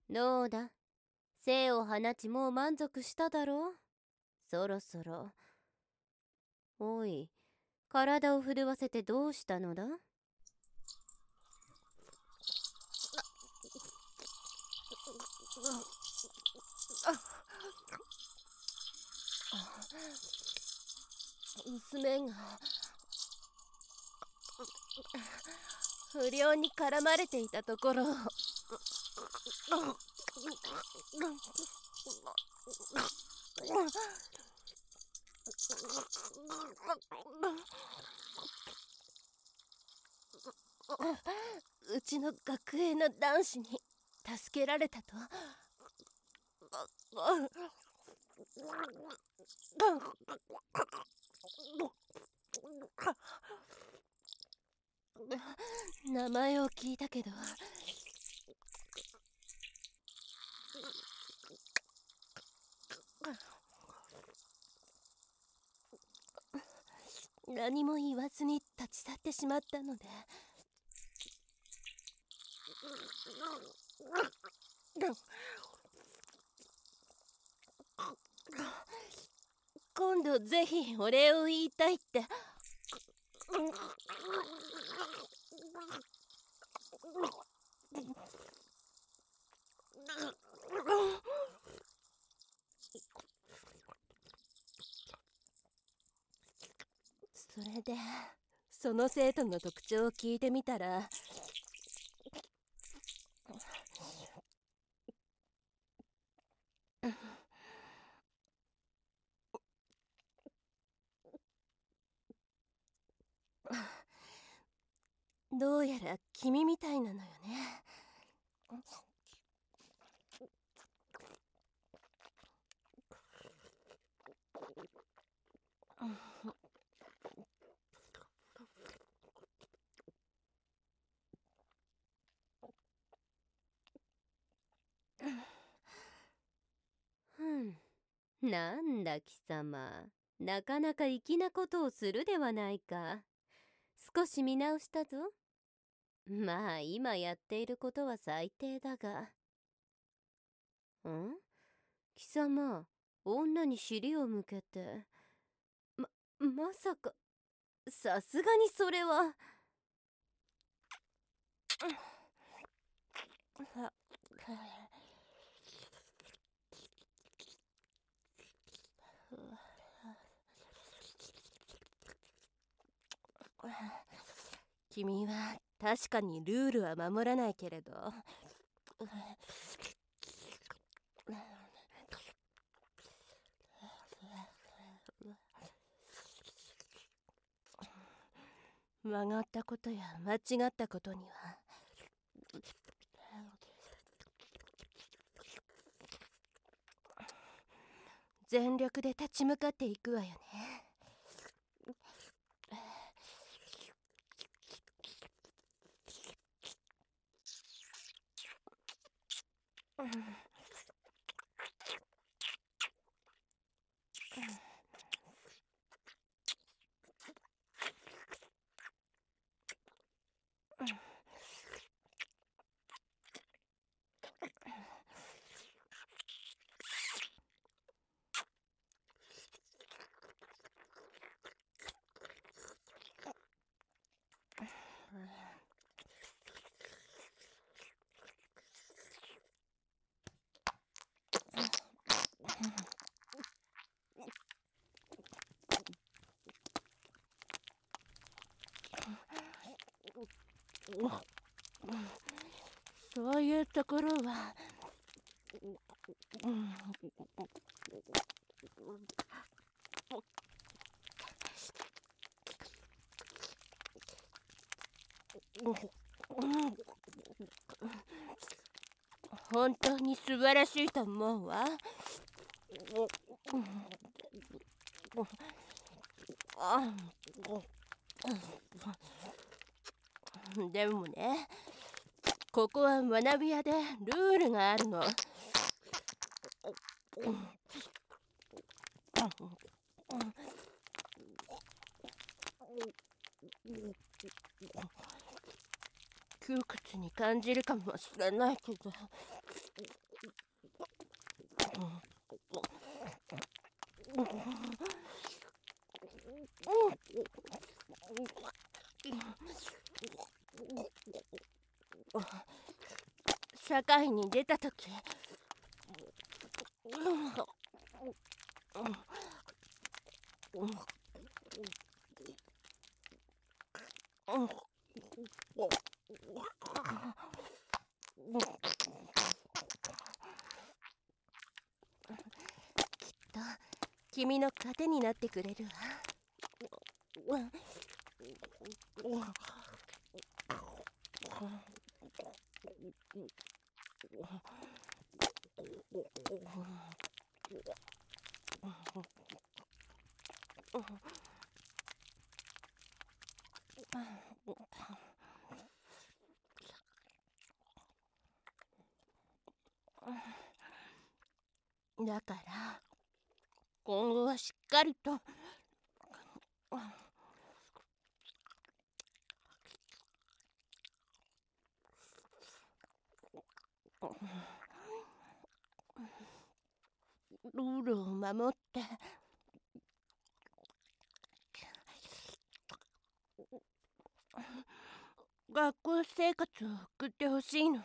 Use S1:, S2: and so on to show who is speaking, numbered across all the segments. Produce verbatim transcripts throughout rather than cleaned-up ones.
S1: どうだ、精を放ちもう満足しただろう。そろそろ。おい、体を震わせてどうしたのだ？娘が不良に絡まれていたところをうちの学園の男子に助けられたと。名前を聞いたけど、何も言わずに立ち去ってしまったので。今度ぜひお礼を言いたいって。それでその生徒の特徴を聞いてみたら、どうやら君みたいなのよね。ふん、なんだ貴様、なかなか粋なことをするではないか。少し見直したぞ。まあ今やっていることは最低だが。ん？貴様、女に尻を向けて。ま、まさか、さすがにそれは。君は確かにルールは守らないけれど、曲がったことや間違ったことには全力で立ち向かっていくわよね。そういうところは、本当に素晴らしいと思うわ。でもね、ここは学び屋でルールがあるの。窮屈に感じるかもしれないけど、
S2: 社会に出たとき、君の糧になってくれるわ。だから今後はしっかりとルールを守って学校生活を送ってほしいの。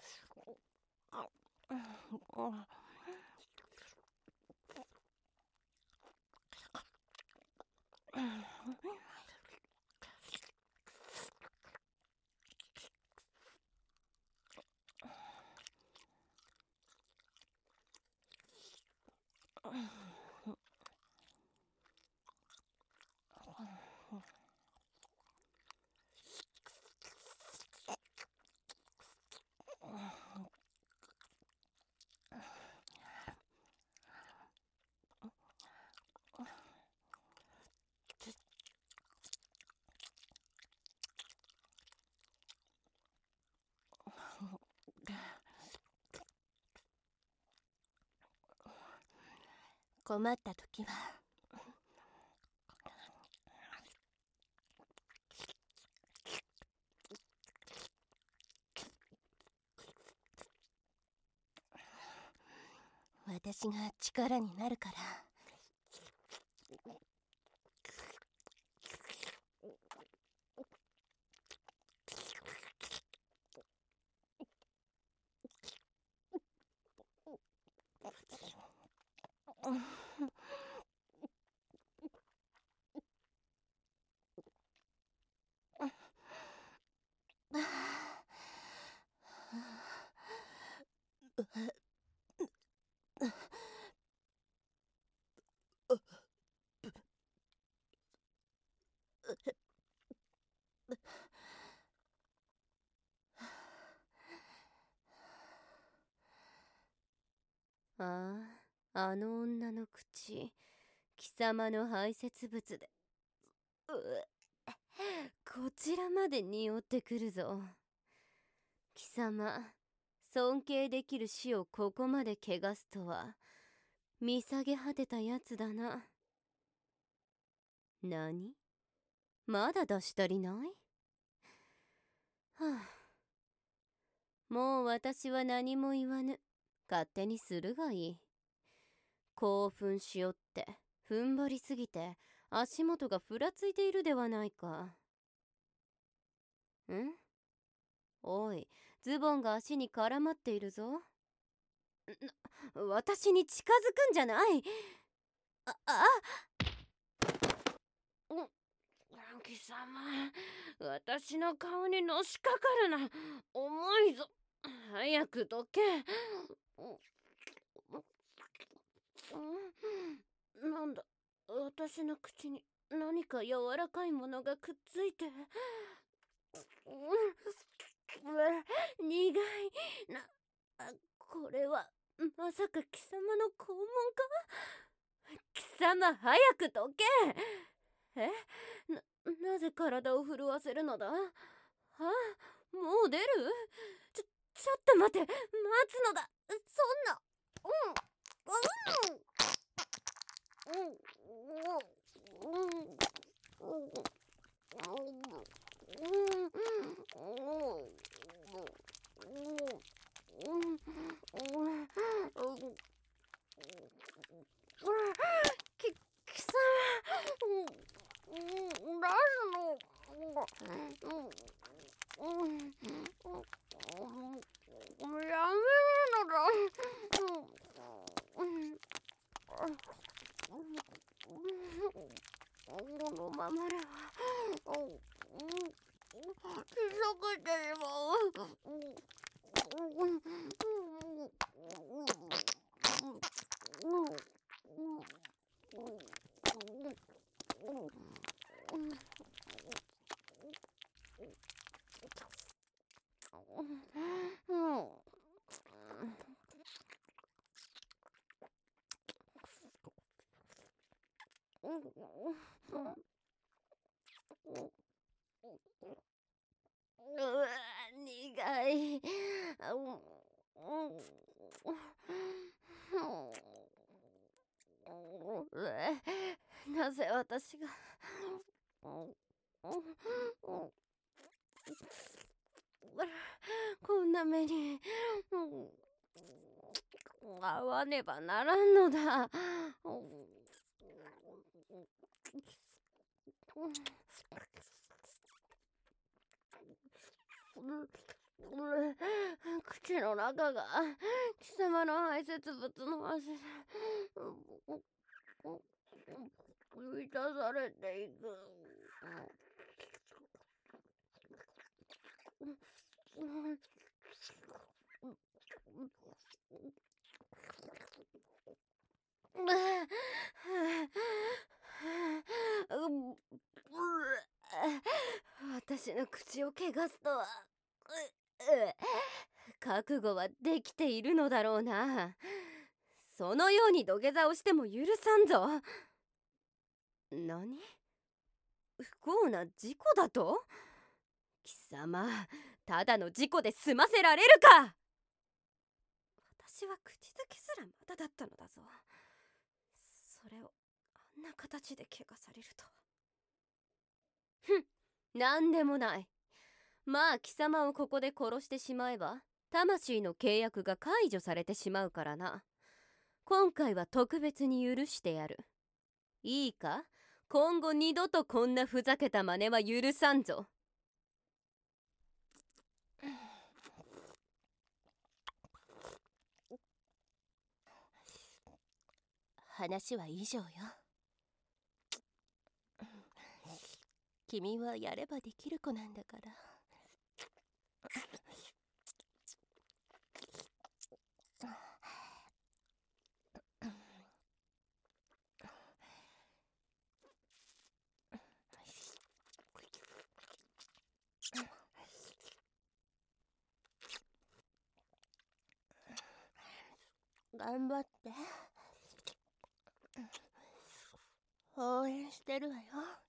S2: 困ったときは私が力になるから。
S1: ああ、あの女の口、貴様の排泄物で、うこちらまで匂ってくるぞ。貴様、尊敬できる死をここまで汚すとは見下げ果てたやつだな。何？まだ出し足りない？はあ、もう私は何も言わぬ。勝手にするがいい。興奮しよって踏ん張りすぎて足元がふらついているではないか。ん？おい、ズボンが足に絡まっているぞ。な、私に近づくんじゃない。あ、あっ、
S2: 貴様、私の顔にのしかかるな。重いぞ。早くどけ。なんだ、私の口に何か柔らかいものがくっついて。苦いな。これはまさか貴様の肛門か。貴様、早くどけ。え、な、なぜ体を震わせるのだ。はあ、もう出る。ちょ、ちょっと待って、待つのだ。そんな。うんうんうん貴ままでは気づくてしまう。うわ、苦い。なぜ私がこんな目に遭わねばならんのだ。口の中が貴様の排泄物の足で満たされていく。私の口を汚すとは覚悟はできているのだろうな。そのように土下座をしても許さんぞ。何？不幸な事故だと？貴様、ただの事故で済ませられるか。私は口づけすらまだだったのだぞ。それをあんな形で怪我されるとは。ふん、なんでもない。まあ貴様をここで殺してしまえば魂の契約が解除されてしまうからな。今回は特別に許してやる。いいか？今後二度とこんなふざけた真似は許さんぞ。話は以上よ。君はやればできる子なんだから。頑張って。応援してるわよ。